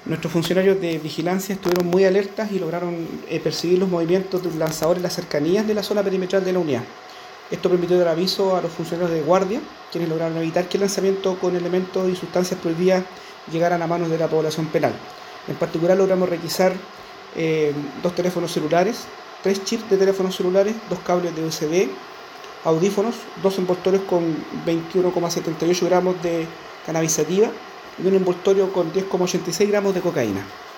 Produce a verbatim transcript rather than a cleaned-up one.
Nuestros funcionarios de vigilancia estuvieron muy alertas y lograron eh, percibir los movimientos de un lanzador en las cercanías de la zona perimetral de la unidad. Esto permitió dar aviso a los funcionarios de guardia, quienes lograron evitar que el lanzamiento con elementos y sustancias prohibidas llegaran a manos de la población penal. En particular logramos requisar eh, dos teléfonos celulares, tres chips de teléfonos celulares, dos cables de U S B, audífonos, dos envoltorios con veintiuno coma setenta y ocho gramos de cannabis sativa y un envoltorio con diez coma ochenta y seis gramos de cocaína.